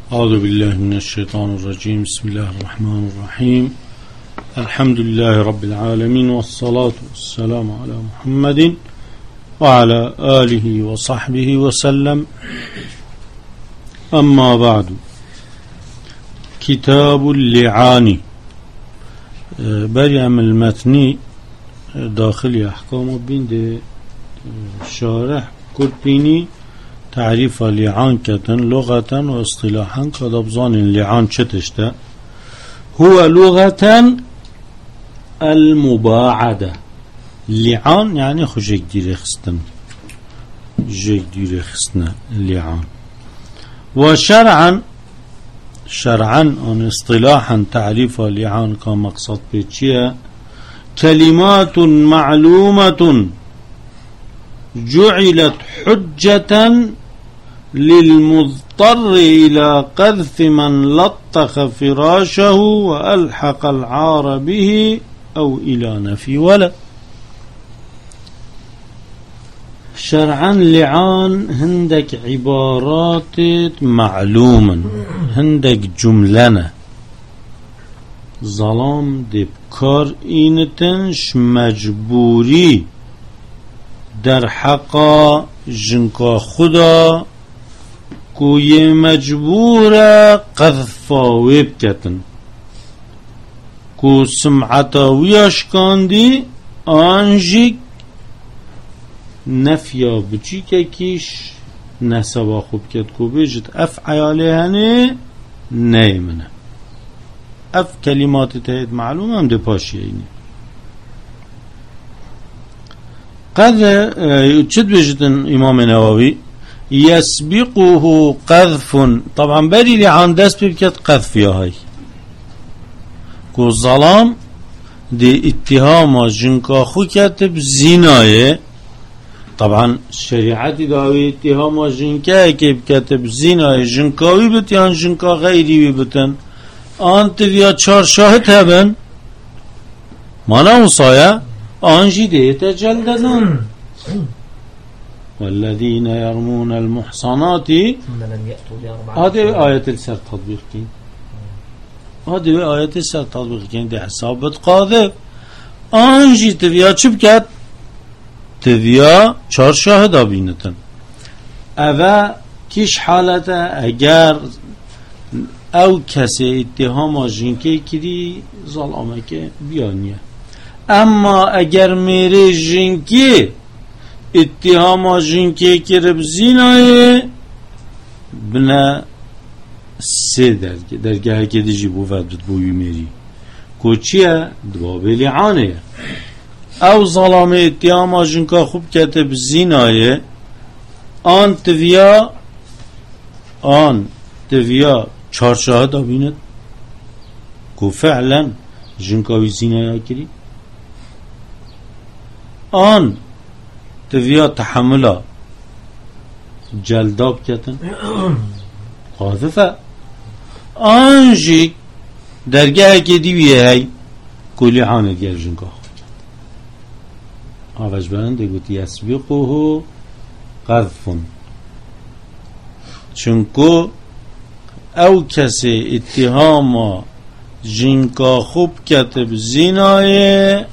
أعوذ بالله من الشيطان الرجيم. بسم الله الرحمن الرحيم. الحمد لله رب العالمين، والصلاة والسلام على محمد وعلى آله وصحبه وسلم. أما بعد، كتاب اللعان. بريم المتني داخل أحكام بين شارح كربيني تعريف اللعان كتن لغة واصطلاحا كدبزان اللعان شتشتا هو لغة المباعدة. اللعان يعني خجيك دير خستن، جيك دير خستنا اللعان. وشرعا عن اصطلاحا تعريف اللعان كمقصد بيتشيا كلمات معلومة جعلت حجة للمضطر إلى قذف من لطخ فراشه وألحق العار به أو إلى نفي ولد. شرعا لعان هندك عبارات معلوما، هندك جملنا ظلام دبكار إنتنش مجبوري در حقا جنکا خدا کوی مجبور قذفاوی بکتن کو سمعتاوی اشکاندی آنجیک نفیا بچی که کیش نسبا خوب کت کو بیجت اف عیالی هنه نیمنه اف کلمات تهید معلوم هم ده پاشی اینی قذ چد بيجتن امام نووي يسبقه قذف. طبعا بري لعان دست بكت قذف يا هاي كو الظلام دي اتهام جنكا خو كاتب زناية. طبعا الشريعة داوي اتهام جنكا كيب كاتب زناية جنكاوي بتيان جنكا غيري بتن انت فيها چار شاهد هبن مانا مصايا آنجي ديت جلدن والذين يرمون المحصنات هذه آية السر تطبيق كين، هذه آية السر تطبيق كين دي حساب قاذف. آنجي تبيا چبكت تبيا چار شاهد بينتن اوه كيش حالته اگر او کسی اتهام آجینکه کدی ظلامه که بیانیه. اما اگر میره جنکی اتهام جنکی کرب زینای بنا سه درگه که دیجی بو ودد بوی میری کوچیه دوابه لعانه او ظلام اتهام جنکا خوب کتب زینای آن تویا چار شاهد آبیند کو فعلا جنکاوی زینای کری آن تویا تحمله جلداب کتن قاذفه آنجی درگاه که دیویه هی کلی عانه گر جنکا آوش برنده گوتی یسبقه قذفون چونکو او کسی اتهام جنکا خوب کتب زینایه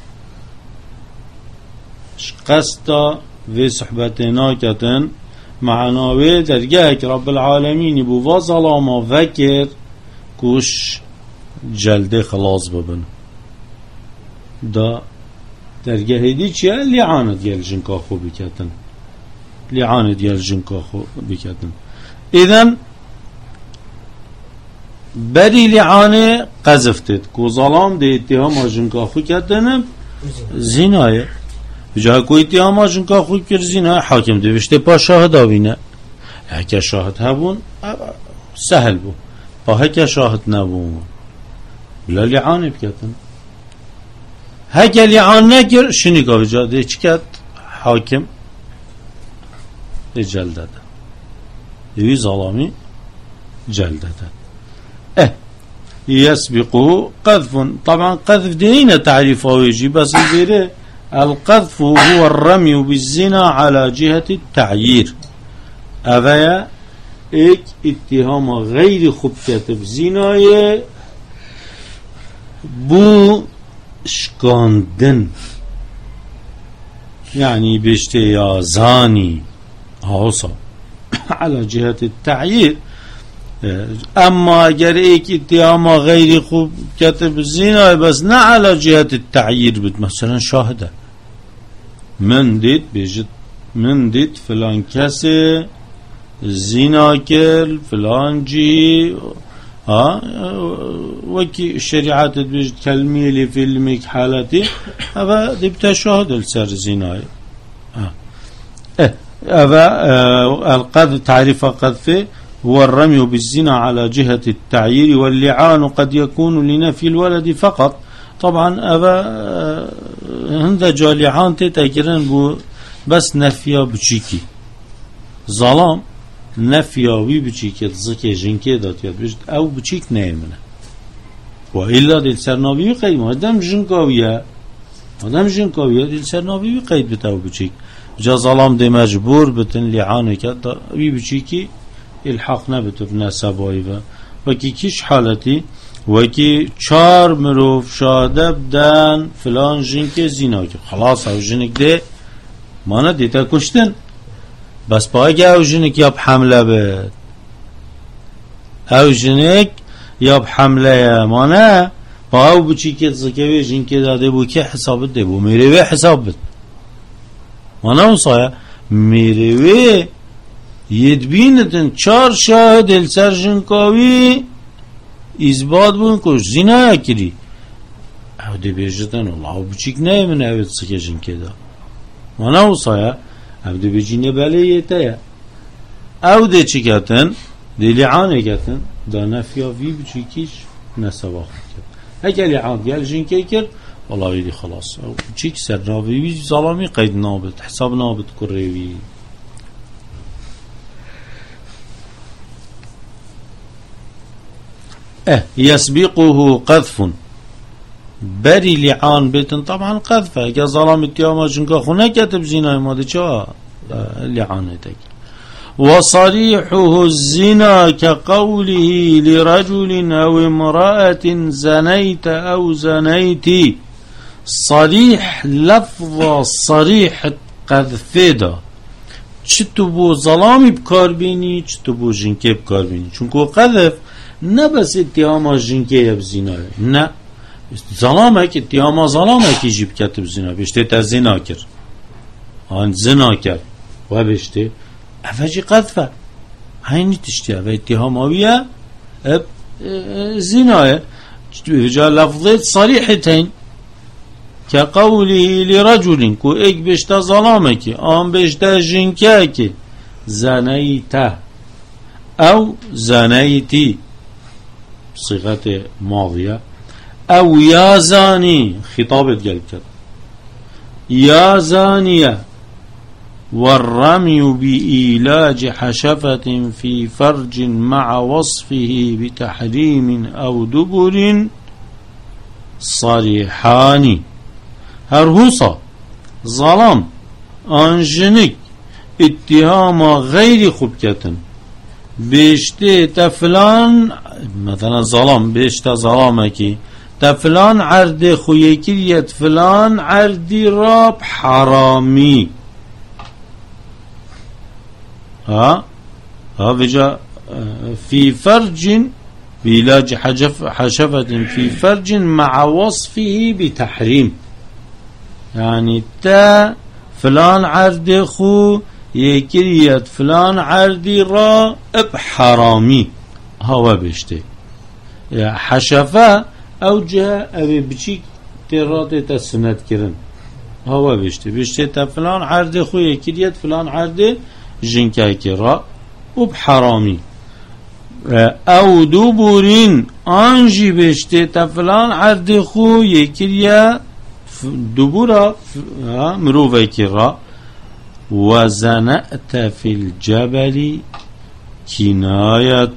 قصدا و صحبتنا کتن معناوی درگاه که رب العالمین بو و ظلاما وکر کوش جلده خلاص ببن دا درگاه دی چیه؟ لعانت گل جنکا خوب بکتن، لعانت گل جنکا خوب بکتن. اذن بری لعانه قذفتید کو ظلام دی اتهام جنکا خوب کتن زینایه بجای کوئی اتهام جنکا خوب کر زینایه حاکم دوشته پا شاهد آوینه. هکه شاهد هبون سهل بو، با هکه شاهد نبون بلا لعانه بکتن. هکه لعان نکر شنیگا بجاده چی کت حاکم جلده ده دوی ظلامی جلده ده. يسبقه قذف. طبعا قذف دينا تعريفه ويجي بس البيره القذف هو الرمي بالزنا على جهة التعيير. أفيا ایک اتهام غیر خوب کتب زینای بو شکاندن يعني بيشتي يا زاني هاوصا على جهة التعيير. أما أجر إيك اتهام غير خوب كتب الزنا بس نا على جهة التعيير بد مثلا شاهده من ديت بيجت من ديت فلان كسي زنا كل فلان جي وكي الشريعات بيجت كلميلي في الميك حالتي هذا دي بتشاهد السر زناي هذا القذف تعريف قذفه هو الرمي بالزنا على جهة التعيير واللعان قد يكون لنفي الولد فقط. طبعا هذا هند جالعان تتأكرن بو بس نفيا بچيكي ظلام نفيا وي بچيكي تزكي جنكي دات يد بجد او بچيك نايمنه وإلا دل سرناوي قيد مادام جنكاوية دل سرناوي قيد بتاو بچيك جا ظلام دي مجبور بتن لعانه كد وي بچيكي الحق نبتو بنسبایی و کی کیش حالتی و کی چار مروف شاده بدن فلان جنک زینا که خلاص او جنک ده مانا دیتا کشتن بس باید او جنک یا بحمله بد او جنک یا بحمله مانا با او بچی که زکوی جنک داده بو که حسابت ده بو میروی حساب بد مانا اون سایه میروی يدبينتن چار شاهد السرجنكاوي إثبات بون كوش زنا كري او دي بيجتن الله بچيك ناي من اوه تسكجن كده وانا وصايا او دي بيجيني بالي يتايا او دي چكتن دي لعاني كتن دا نفيا في بچيكيش نسوا خد هكا لعان قال جنكي كر والله يدي خلاص او بچيك سر نابي ظلامي قيد نابت حساب نابت كريوي يسبقه قذف بري لعان بيتن طبعا قذفه اگه ظلام اتهام جنگا خونه كتب زنا ماده چه لعانتك وصريحه الزنا كقوله لرجل او امرأة زنيت او زنيتي صريح لفظ صريح قذفه دا چطو بو ظلامی بکار بینی چطو بو جنگه بکار بینی چونکو قذف نه بس اتهام جنگه یب زنا نه ظلامه که اتهام ظلامه که جیب کتب زنا بشته تا زنا کر آن زنا کر و بشته افجی قذفه هینی تشتی و اتهام آویه زناه جا لفظه صریحتین که قوله لرجل کو ایک بشته ظلامه که آن بشته جنگه که زنیته او زنیتی صيغة ماضية أو يا زاني خطابة قلت يا زانية والرمي بإيلاج حشفة في فرج مع وصفه بتحريم أو دبر صريحان هرهوصة ظلام أنجنك اتهام غير خبكة بيشتي تفلان مثلا ظلام بيشتا ظلامه كي تفلان عرض خويكية فلان عرض راب حرامي ها بجا في فرج بإيلاج حشفة في فرج مع وصفه بتحريم يعني تا فلان عرض خو يكرية فلان عردي را بحرامي هوا بشته حشفة او جه او بچيك ترات تسنت كرن هوا بشته تا فلان عرض خو يكرية فلان عرض جنكاي كرا وبحرامي او دبورين انجي بشته تا فلان عرض خو يكرية دبورا مروفة كرا وزنأت في الجبل كناية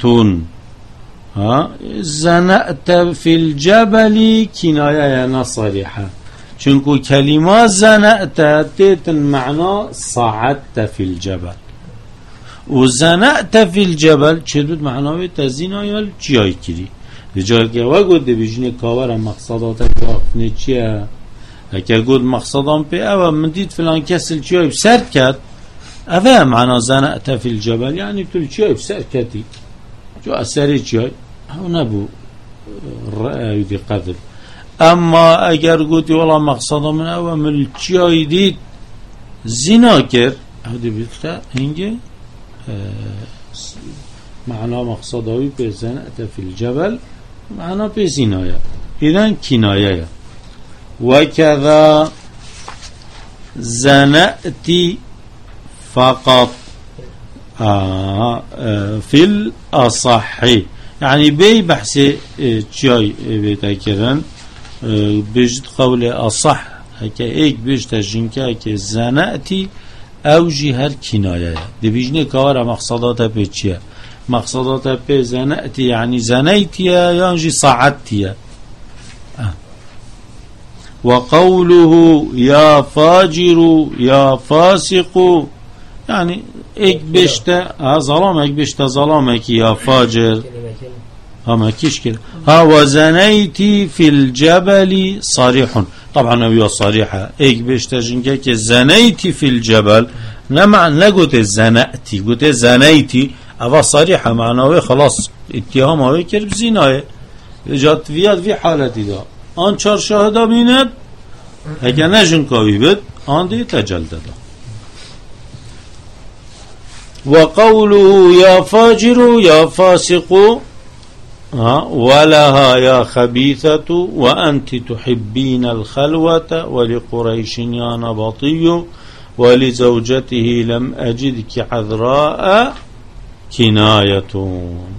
زنأت في الجبل كناية صريحة چونكو كلمة زنأت تيتن معنى صعدت في الجبل وزنأت في الجبل چه معناه تزینا یا جای کری جای که و گوده بیجنه کاور مقصدات کافنه چیه اگر گود مقصدان پی او من دید فلان کسل چیای بسرد کد اوه معنا زنأت في الجبل یعنی تو چیای بسرد کدی جو اثری چیای او نبو رأی دی قدر اما اگر گودی والا مقصدا من او من چیای دید زنا کرد او دی بیدخه هنگه معنا مقصداوی به زنأت في الجبل معنا به زنایا ایدن کنایه وكذا زنأتي فقط في الأصح يعني بي بحث جاي بتكرن بجد قول أصح هكا ايك بجد جنكا هكا زنأتي او جهر كناية دي بيجني كوارا مقصدات بيتشيا مقصدات بي زنأتي يعني زنيتيا يعني صعدتيا وقوله يا فاجر يا فاسق يعني ايك بيشتا ظلامك بيشتا ظلامك يا فاجر ما كيش كده وزنيتي في الجبل صريح طبعا هي صريحة ايك بيشتا جنكك زنيتي في الجبل نمع قلت زنأتي قلت زنيتي افا صريحة معناه خلاص اتهام هاي كرب زناية جات فيات في حالتي دا آن چار شاهده بیند اگر نجن کاوی بد آن دی تجلد دا وقوله يا فاجر يا فاسق ولها يا خبيثة وأنت تحبين الخلوة ولقريش يا نبطي ولزوجته لم أجدك عذراء كناية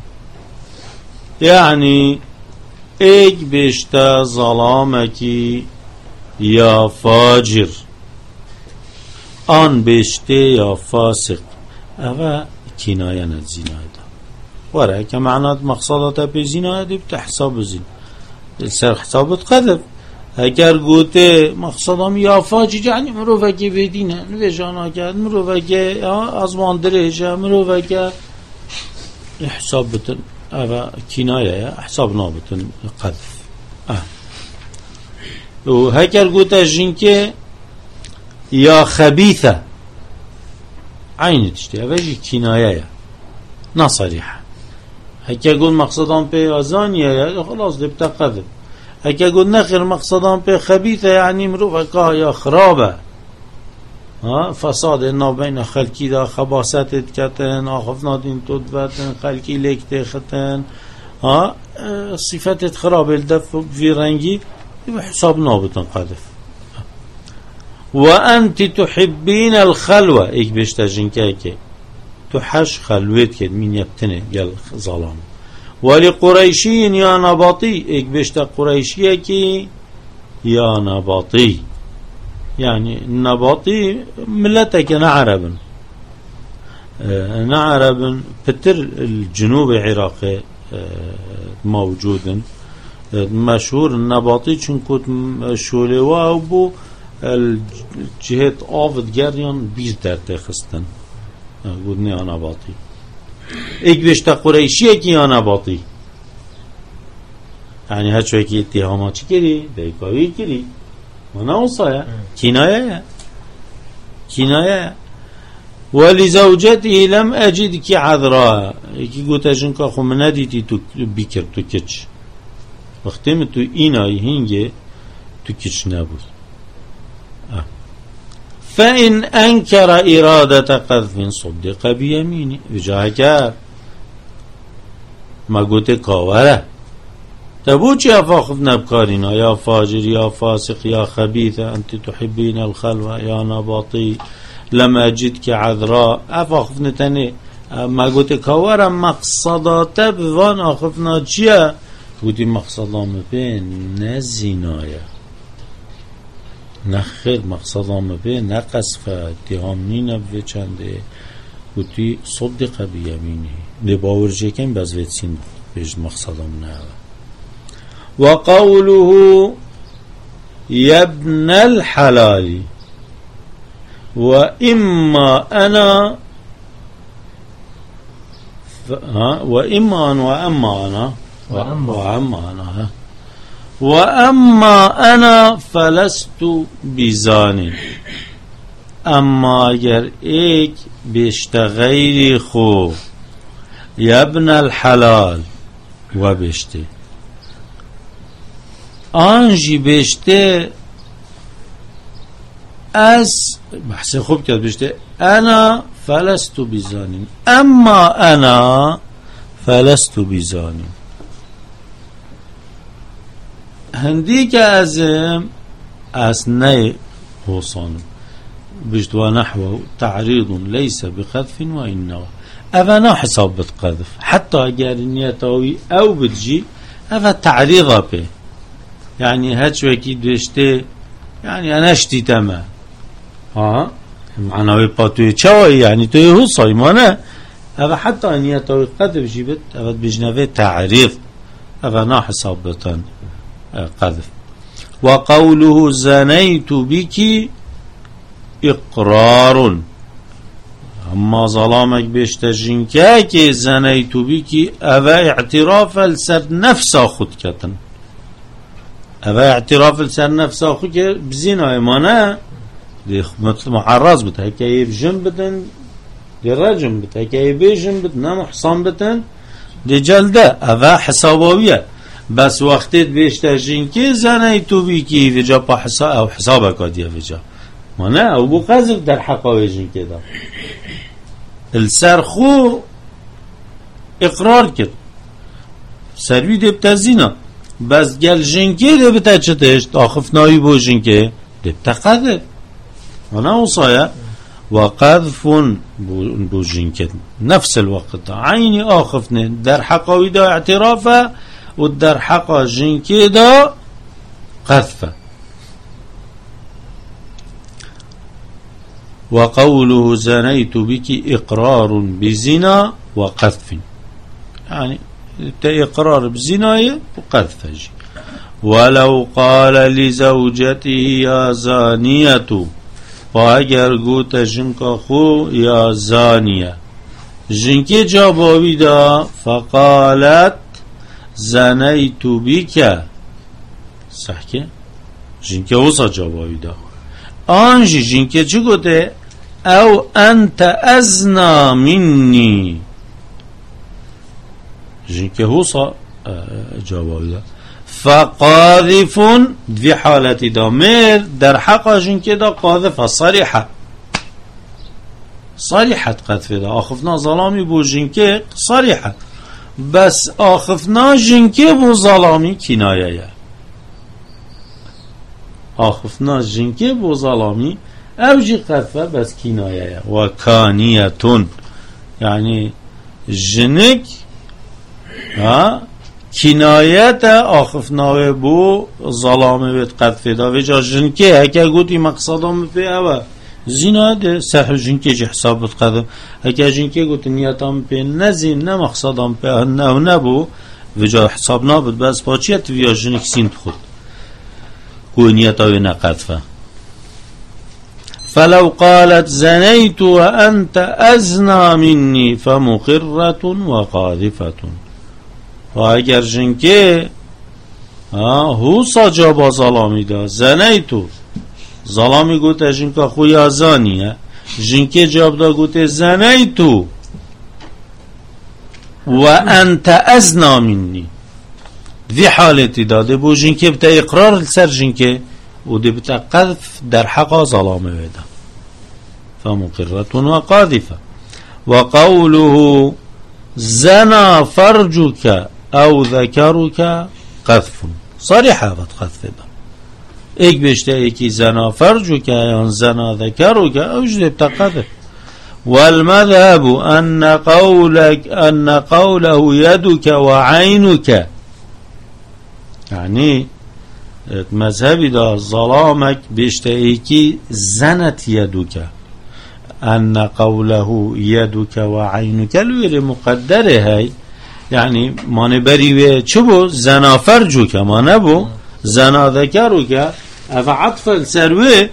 يعني ایک بیشتا ظلامکی یا فاجر آن بیشته یا فاسق اوه کنایه ند زینای دا وره که معنات مقصدات پی زینای دی بتا حساب زین سر حسابت قذب اگر گوته مقصدام یا فاجر یعنی مروفکی بیدینه نویجانا کرد مروفکی ازمان درهجه مروفکی حساب بتن هذا كناية حساب نابط قذف وهكذا قلت جنك يا خبيثة عين تشتي هذا كناية نصريحة هكذا قلت مقصدان بي أزانية خلاص دي بتا قذف هكذا قلت نخر مقصدان بي خبيثة يعني مروفكا يا خرابة فساد اینا بین خلکی دا خباست کتن آخفنا دین تود ورتن خلکی لکت ختن صفتت خراب الدف في رنگی حساب نابطن قذف وأنت تحبين الخلوة ایک بشتا جنکه که تحش خلوت کد من یبتنه گل ظلام ولقريشين يا نباطي ایک بشتا قريشية که يا نباطي يعني النباطي ملتك نعرب نعرب بتر الجنوب العراقي موجود مشهور النباطي چونكو شولوا وبو الجهات آفد جريان بير درده خستن قدني نباطي ايك بيشتا قريشيه كي نباطي يعني هاتشو كي اتهامات كري دايكاوي كري ونوصايا كناية ولزوجته لم أجدك عذراء كي قلت أجنك أخو مناديتي بكر تكتش واختمتو إيناي هنجي تكتش نابوث فإن أنكر إرادة قذف صدق بيمينه بجاهك ما قلت كاوره تبوچ يا فاخذنا بكارنا يا فاجر يا فاسق يا خبيثة أنت تحبين الخلوة يا نباطي لم أجدك عذراء أفاخذنا تاني ما قلت كوارا مقصدات بوان أخفنا جيا قلت مقصدام بين نزينايا نخير مقصدام بين نقصف اتهامنين بي چنده قلت صدق بيمينه دي باور جيكين بازويت سين بيجد مقصدام نهاوه وقوله يا ابن الحلال وإما أنا وإما أنا وأما أنا فلست بزان. اما اگر ایک بیشت غیری خو یبن الحلال و بیشته آنجی بیشته از بحث خوب کرد بیشته انا فلست بزانیم اما انا فلست بزانیم. هندی که از نه حسانم بجد ونحو تعريض ليس بقذف وإنه أفا حساب بتقذف حتى أجار نيتاوي أو بتجي أفا تعريض به يعني هاتش وكيد بيشتي يعني أنا اشتي تما معناوي باتوي تشاوي يعني توي هو صايمانه أفا حتى نيتاوي قذف جيبت أفا بجنبه تعريض أفا حساب بتن قذف. وقوله زنيت بك اقرار اما ظلامك بيشتجين كاكي زنيت بك ابا اعتراف لسر نفسا خود كتن ابا اعتراف لسر نفسا خود كتن بزينا ايمانا دي مثل محرز بت هكاية بجن بتن دي رجم بت هكاية بجن بت نمحصان بتن دي جلده ابا حسابوية بس وقتت بيشتجين كي زنيت بك في جابا حساب او حسابك دي في جاب ما نه او بو قذف در حقایجین که دا السرخو اقرار کرد سروی دبتا زینا بس گل جنکه دبتا چتشت آخف نایی بو جنکه دبتا قذف ما نه اوصایا و قذف بو جنکه نفس الوقت عینی آخف نه در حقاوی دا اعترافه و در حقا جنکه دا قذفه. وقوله زنيت بك إقرار بزنا وقذف يعني إقرار بزنا وقذف. ولو قال لزوجته يا زانية فاگر قوت جنك خو يا زانية جنك جابوي دا فقالت زنيت بك صحكي جنك وصا جابوي دا آنجی جنکه چه گوته او انت ازنا منی جنکه حوصا جوابی دا فقاذفون دوی حالتی دا مر در حقا جنکه دا قاذفه صریحت قذفه دا آخفنا ظلامی بو جنکه صریحت بس آخفنا جنکه بو ظلامی کنایه آخفنا جنکه بو ظلامی اوجی قذفه بس کنایه و کانیتون یعنی جنک کنایت آخفناوه بو ظلامه بید قذفه دا وجا جنکه هکه گوتی مقصدام پی اوه زینا ده صحو جنکه جی حساب بید قذف هکه جنکه گوتی نیتام پی نزین نه مقصدام پی نه نبو وجا حساب نابد بس پاچیت ویا جنک سین خود كونيته نقذفه. فلو قالت زنيت وأنت أزنى مني فمقرة وقاذفة. وأجر جنكي هو صجاب ظلامي دا زنيت ظلامي قلت جنكا خويا زانية جنكي جاب دا قلت زنيت وأنت أزنى مني ذي حالتي داده بو جنكي بتا اقرار لسر جنكي ودي بتا قذف در حقا ظلامه ويدا فمقرة وقاذفة. وقوله زنا فرجك او ذكرك قذف صريحة بتقذف دا ايك بيشتا ايكي زنا فرجك يعني زنا ذكرك او جدي بتا قذف. والمذهب أن قوله يدك وعينك يعني مذهبي دا ظلامك بيشتئيكي زنت يدك أن قوله يدك وعينك الوير مقدره هاي يعني ما نبري چبو زنا فرجك ما نبو زنا ذكرك أفعطف السروي.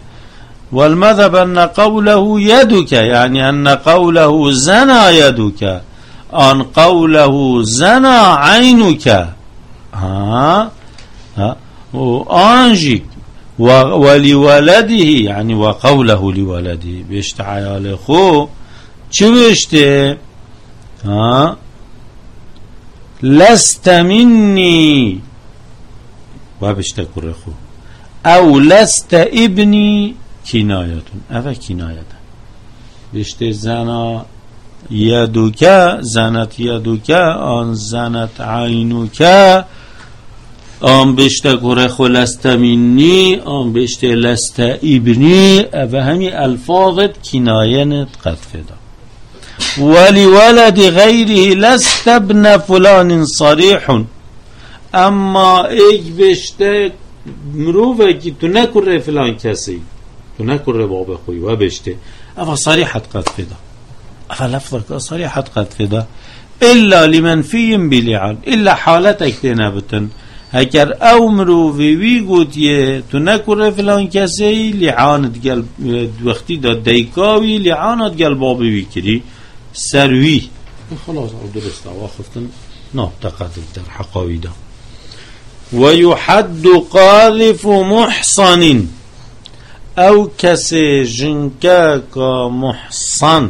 والمذهب أن قوله يدك يعني أن قوله زنا يدك آن قوله زنا عینک و آنجی ولولده یعنی و قوله لولده بشت عیال خو چه بشته لست منی و بشته کره خو او لست ابنی کنایتون اوه کنایتون بشته زنا یدوک زنت یدوک آن زنت عینوک آن بشته کره خو لست منی آن بشته لست ابنی اوه همی الفاظت کناینت قد فدا ولی ولد غیره لست ابن فلان صریح اما ایک بشته مروفه که تو نکره فلان کسی تو نکره باب خوی و بشته اما صریحت قد فدا اما لفظك صریحت قد فدا الا لمنفی بلعان الا حالتك تنبتن اگر او مروفه وی گوتیه تو نکره فلان کسی لعانت گل وقتی داد دیکاوی لعانت گل بابی وی کری سروی خلاص او درست واخفتن نابتقدر در حقاوی دا و یحد قاذف محصن او کسی جنکه که محصن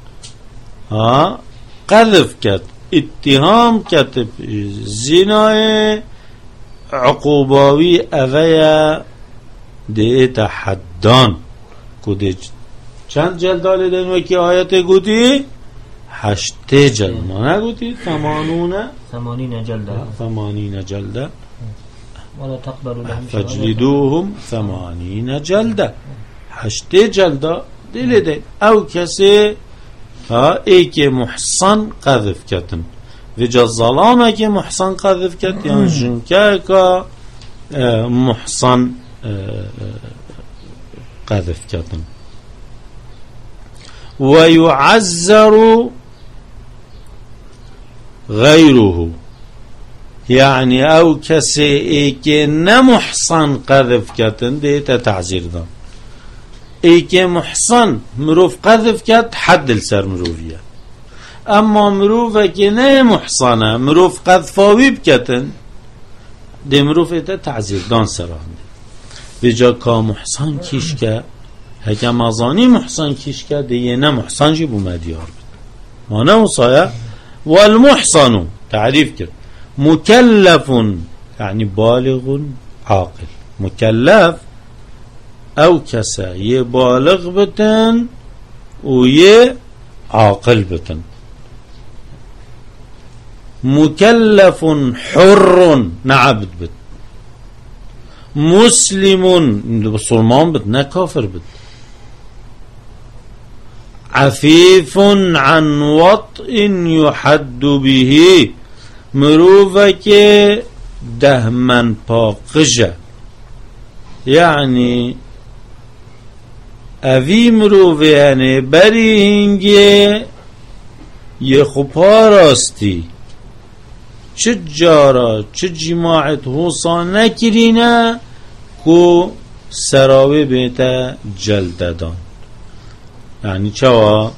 قذف کد اتهام کد زنای عقوباوی اویا دیت حدان کده چند جلدال دن وکی آیت گوتی 8 جلد ما نگوتی 80 جلده ولا تقبلوا لهم فجلدوهم 80 جلده 8 جلده دل دین او کسی ای که محسن قذف کتن و جا ظلامه که محسن قذف کت یعنی جنکه که محسن قذف کتن و یعذر غیره یعنی او کسی ای که نمحسن قذف کتن دیتا تعذیر دان ای که محسن مروف قذف کت حد لسر مروفیه اما مروفه که نه محسنه مروف قذفاوی بکتن دی مروف ایتا تعذیر دان سرانده بجا که محسن کیش که هکم ازانی محسن کیش که دیگه نه محسن جی بو مدیار بید ما نموصایه والمحسنو تعریف کرد مکلف یعنی بالغ عاقل مکلف او کسا یه بالغ بتن و یه عاقل بتن مکلف حر نعبد بت مسلم بسلمان بت نه کافر بت عفیف عن وطء يحد به مروفه که دهمن پاقجه یعنی اوی مروفه یعنی بری هنگه یه خوبا راستی چه جارا چه جماعت حوصا نکرینه کو سراوه بیتا جلددان یعنی چوا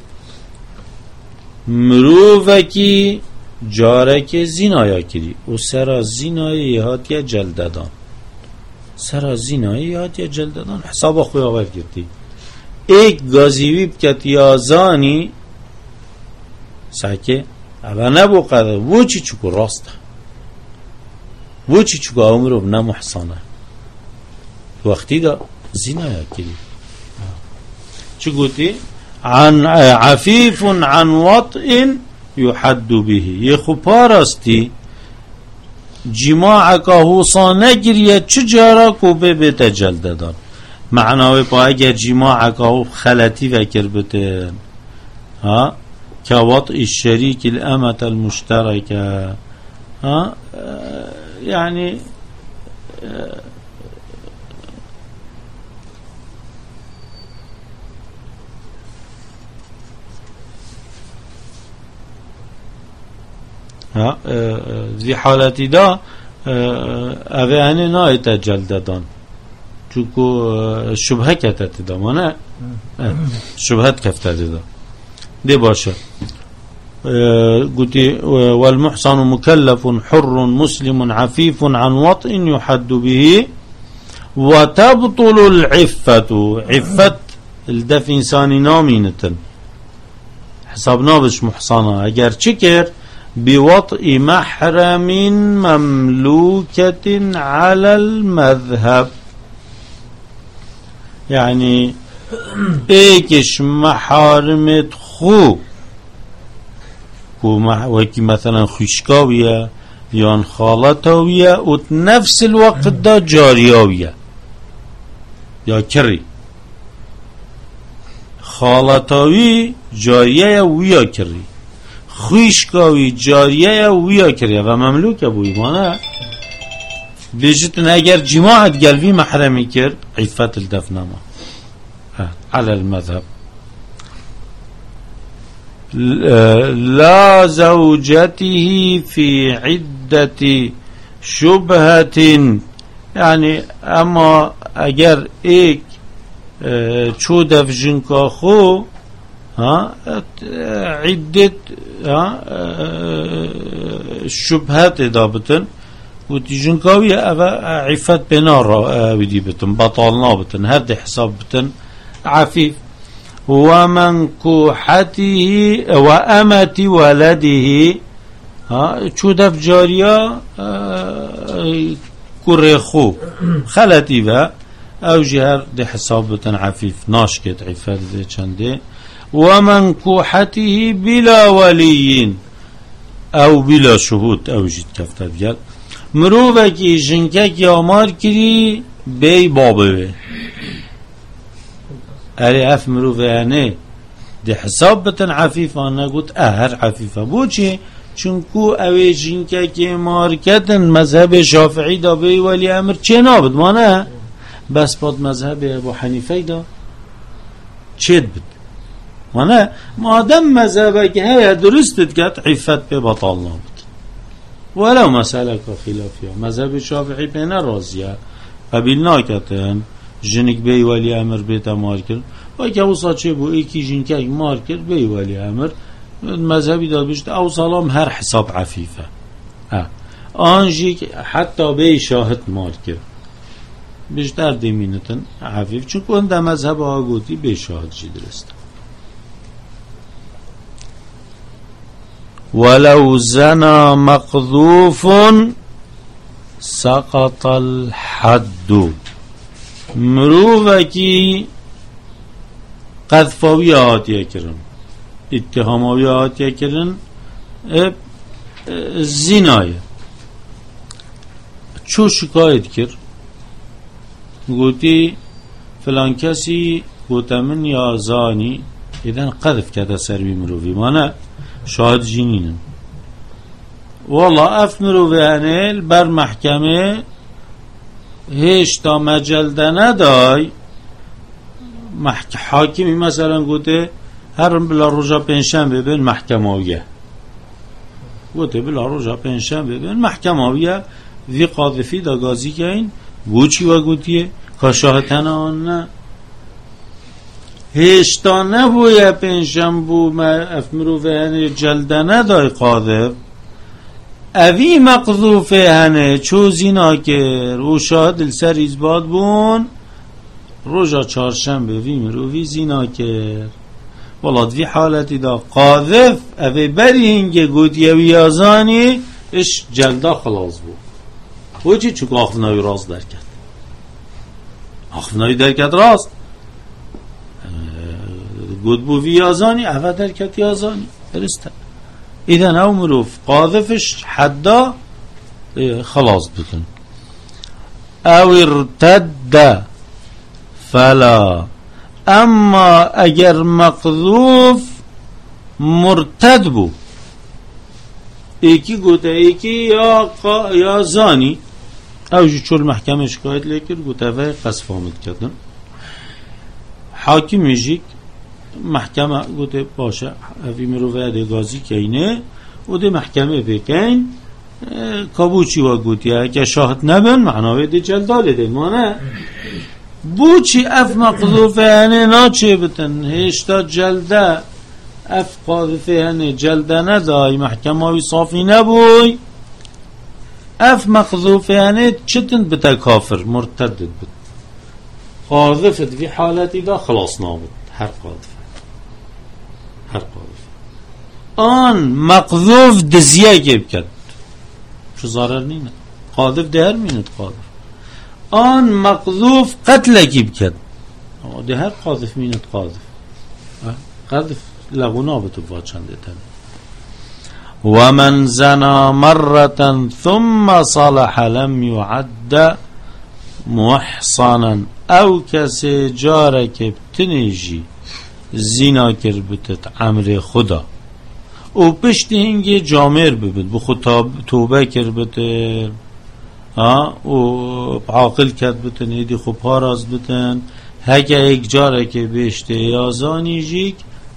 مروفه کی جاره که زینایا کری و سرا زینای یهات یا جلددان سرا زینای یهات یا جلددان حساب خوی آور گرتی ایک گازیوی بکت یازانی ساکه اما نبو قدر و چی چکو راسته و چی چکو عمرو نمحصانه وقتی دا زینایا کری چی گوتی عن عفیف عن وطء يحد به یه خوبا راستی جماع که حوصا نگریه چجارا کو بیتا جلددان معناوی پا اگر جماع که خلطی فکر بتن که وطء الشریک الامت المشترکه یعنی زی حالتی دا اوه هنه نایتا جلددان چونکو شبهه کتت دا ما نه شبهت کفتت دا دی باشه قلت والمحصن مكلف حر مسلم عفيف عن وطء يحد به وتبطل العفة عفة الدف إنساني نامينة حسابنا بش محصنة اگر چكر بوطء محرم مملوكة على المذهب يعني ايكش محارمت خو وكي مثلا خشكاوية يان خالتاوية و نفس الوقت دا جارياوية يا كري خالتاوي جارية ويا كري خشكاوي جارية ويا كري و مملوك ابو ايمانه بيجتن اگر جماعت قلبي محرمي كر عفت الدفنما على المذهب لا زوجته في عدة شبهة يعني اما اگر ایک چودف جنکا خو عدة شبهات دابتن و تی جنکاوی عفت بنا را ودی بتن بطالنا بتن هر حساب بتن عفيف ومنكوحته وأمة ولده شو دف جارية كرخو خلتي با او جهر دي حساب بتن عفيف ناشكت عفات دي چنده ومنكوحته بلا ولي او بلا شهود او جد كفت بجل مروفك جنكك يامار كري بي بابه اری اف مروفه ده حساب بتن عفیفه نگوت هر عفیفه بوچه چونکو اوی جینکه که مارکتن مذهب شافعی دا بی ولی امر چه نابد مانه بس باد مذهب ابو حنیفه دا چید بد مانه مادم مذهبه که هیا درستت کت عفت به بطال نابد ولو مسئله که خلافیه مذهب شافعی بینه رازیه قبیل ناکتن جنک بی ولی امر بیت مار کرد و که او ساچه بو ایکی جنکک مار کرد بی ولی امر مذهبی داد بشت او سلام هر حساب عفیفه آنجی حتی بی شاهد مار کرد بیشتر دیمینتن عفیف چون کنده مذهب آگوتی بی شاهد جی درست ولو زنا مقذوف سقط الحد مروفکی قذفاوی آتیه کرن اتهاماوی آتیه کرن زینایه چو شکایت کرد گوتی فلان کسی گوتمن یا زانی ایدن قذف کرده سروی مروفی مانه شاهد جینینن والله اف مروفی هنیل بر محکمه هیچ تا مجلده ندای حاکمی مثلا گوته هر بلا روژا پنجشنبه ببین محکمه آویه گوته بلا روژا پنجشنبه ببین محکمه آویه وی قاذفی دا گازی که این گوچی و گوتیه که شاهدن آن نه هیچ تا نبویه پنجشنبه افمرو و جلده ندای قاذف اوی مقذوفه هنه چو زینا کر و شاهد السر ایزباد بون روژا چهارشنبه وی مروی زینا کر ولاد وی حالتی دا قاذف اوی بری هنگه گوتی اوی آزانی اش جلده خلاص بو و چی چوک آخفناوی راست در کرد آخفناوی در کرد راست گوت بو وی آزانی اوی در کرد آزانی درسته ایدن او مروف قاذفش حدا خلاص بکن او ارتد فلا اما اگر مقذوف مرتد بو ایکی گوته ایکی یا زانی او جو چول محکمه شکایت لیکر گوته وی قصف آمد کردن حاکم میجیک محکمه گوته باشه اوی مروفه ده گازی که اینه و ده محکمه بکن کابوچی و گوتیه که شاهد نبین معناوی ده جلداله ده مانه بوچی اف مقذوفه هنه ناچه بتن هشتا جلده اف قاذفه هنه جلده ندای محکمه صافی نبوی اف مقذوفه هنه چتن بتا کافر مرتد بد قاذفت في حالتی دا خلاص نابد هر قاذفه آن مقذوف دزیه گیب کد شو ضرر نینه قاذف ده هر مینت قاذف آن مقذوف قتل گیب کد ده هر قاذف مینت قاذف لغونا بتبوا چنده تن ومن زنا مرة ثم صلح لم يعد محصنا او کسی جاره که بتنیجی زینا کر بتت عمر خدا او پشت هنگی جامر ببید بخود توبه کر بتن او عاقل کرد بتن ایدی خوب پاراز بتن هکه ایک جاره که بشته یازانی جیک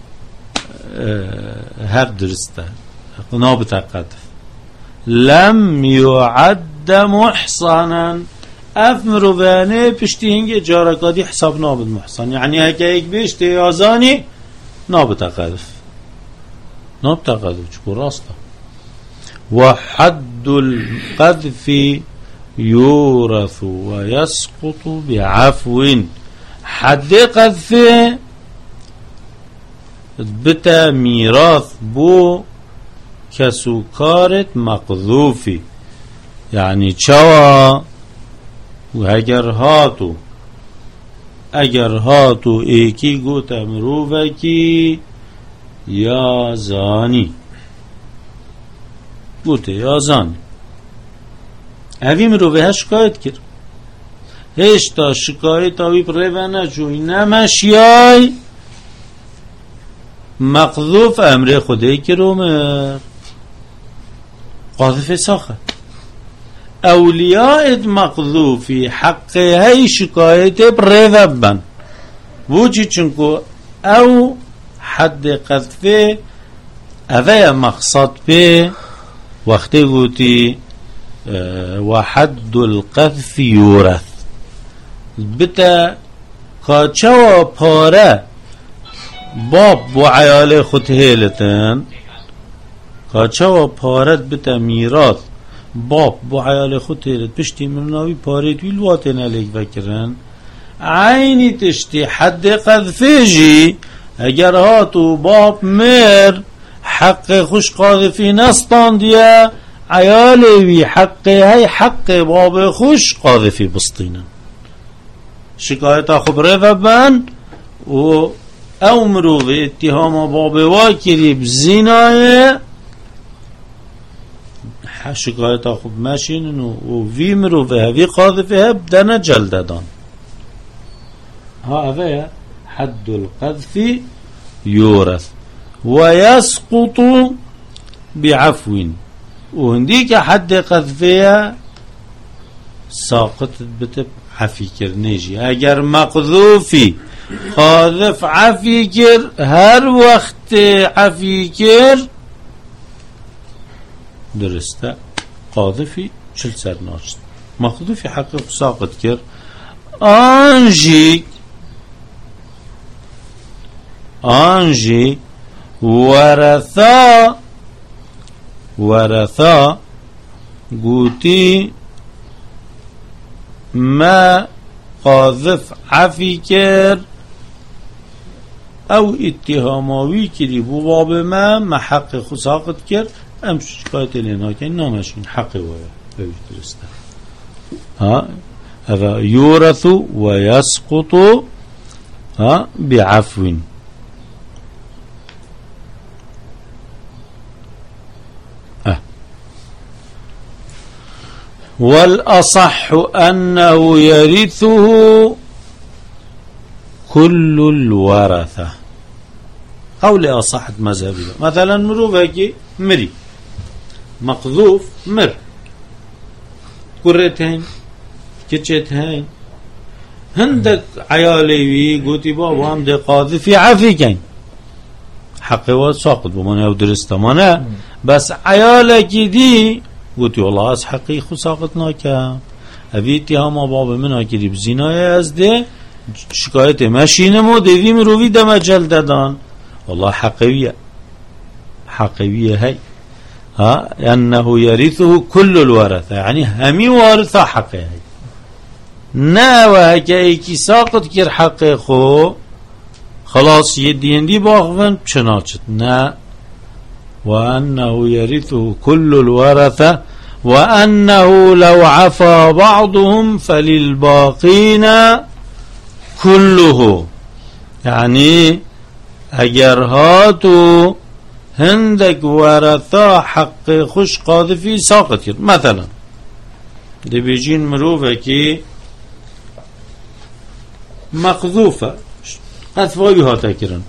هر درسته نابت قدف لم يعد محصنا افمرو بانه پشتی هنگی جارکادی حساب نابد محصن یعنی هکه ایک بشته یازانی نابت قدف چکو راستا وحد القذف يورث ويسقط بعفو حد قذف بتا میراث بو کسوکارت مقذوفی یعنی چوا و اگر هاتو ایکی گوتا مروفکی یا زانی گوته یا زانی اوی مروفه شکایت کرد هشتا شکایت آوی پروه نجوی نمشیای مقذوف امر خودی کرومر قاذف ساخت اولیاء مقذوفی حق های شکایت پروه بن وچی چنکو او حد قذف اوه مقصد به وقتی گوتی وحد القذف یورث بتا کاچوا پاره باب و عیال خود هیلتن کاچوا پارت بتا میراث باب و عیال خود هیلت پشتی مرناوی پاره توی الواتن علیک وکرن عینی تشتی حد قذفه جی اگر هاتو باب مر حق خوش قاذفی نستان دیا عیالوی حق باب خوش قاذفی بسطینن شکایت خبره و بند و امرو و اتهام باب واکری بزینای شکایت خوب مشینن و وی مرو و هوی قاذفه بدن جلددان ها اوه حد القذف يورث ويسقط بعفو وهندي كحد قذفية ساقط بتب عفي كرنيجي اگر مقذوفي قاذف عفي كر هر وقت عفي كر درسته قاذفي چل سر ناشت مقذوفي حقيق ساقط كر آنجی ورثا گوتی ما قاذف عفی کر او اتهاماوی کری بو باب ما حق خساقت کر ام شکایت لینا که نامشین حق وی درسته ها یورث و یسقط بعفو والأصح أنه يرثه كل الورثة قول أصح مذهبي مثلا مروفك مري مقذوف مر كرتين كتشتين هندك عيالي قوتي بابا هم دي قاذفي عفيكين حقي وساقط بمانه او درستمانه بس عيالك دي گوتی والله از حقی خود ساقط ناکم اوی اتهام باب من آکری بزینای از ده شکایت مشینم و دویم روی دم جل دادن والله حقیه حقيبية هي أنه يرثه كل الورثة يعني همي وارثة حقه هي ناوه که ایکی ساقط کر حق خو خلاص يديندي باخفن بشناچت نه وأنه يرثه كل الورثة وأنه لو عفا بعضهم فللباقين كله يعني اگر هاتو هندك ورثا حق خوش قاذفي ساقط كر مثلا دي بيجين مروفة كي مقذوفة قذفاوی هاتا کرن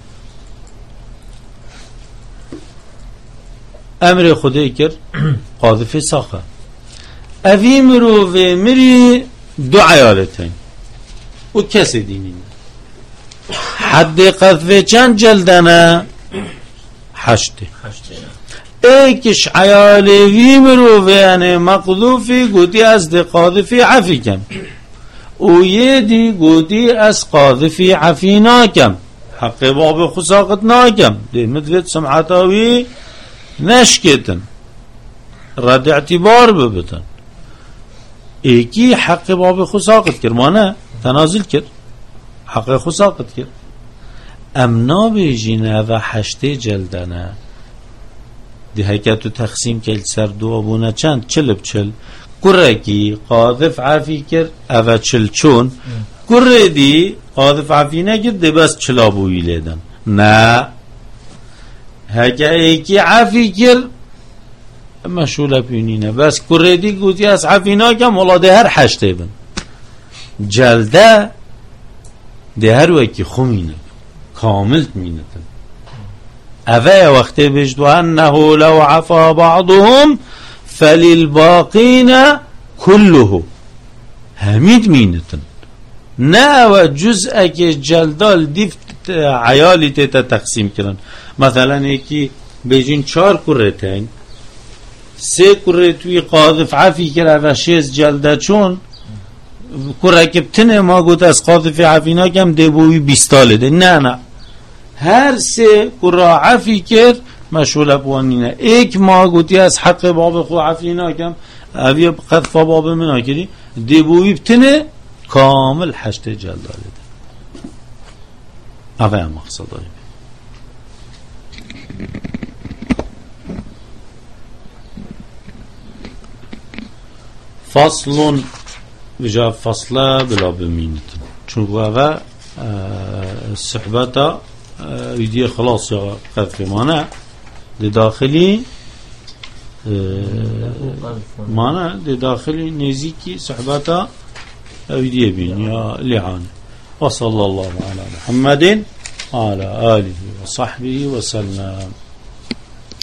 امر خدای کرد قاذفه ساخه اوی مروفه مری دو عیالتین او کسی دینین حد قذفه چند جلدنه 8 ایکش عیالوی مروفه یعنی مقذوفی گوتی از دی قاذفی عفی کن او یه دی گودی از قاذفی عفی ناکم حق باب خساقت ناکم دی مدوید سمعتاوی نشکتن رد اعتبار ببتن ایکی حق باب خساقت کر مانه تنازل کر حق خساقت کر امنا بیجینه و 8 جلدنه دی حکتو تقسیم کل سر دو ابونه چند 40 قره کی قاذف عفی کر اوه 40 چون قره دی قاذف عفی نکرد دی بس 40 ابویی لیدن نه هکه ایکی عفی کر مشغول بینینه بس قره دی گوتی از عفی ناکم ولاده هر 8 بن جلده دی هر وکی خومینه کامل مینتن اوه وقتی بجدو انه لو عفا بعضهم فللباقين كله همید مینتن نه و جزء که جلدال دیفت عیالی تیتا تقسیم کرن مثلا ایکی بیجین 4 کره تین 3 کره توی قاذف عفی کرد و 6 جلده چون کره که بتنه ما گوت از قاذف عفی ناکم دیبوی 20 ده نه هر 3 کره عفی کرد مشغول بوانینه ایک ما گوتی از حق باب خو عفی ناکم اوی قذف باب من ناکری دیبوی بتنه کامل 8 جلد داره اوه مقصد داره فصل بجا فصله بلا بمینتن چون اوه صحبتا ایدی خلاص یا قذف مانه دی داخلی مانه دی داخلی نزیکی صحبتا ایدی بین یا لعانه وصلى الله على محمد وعلى آله وصحبه وسلم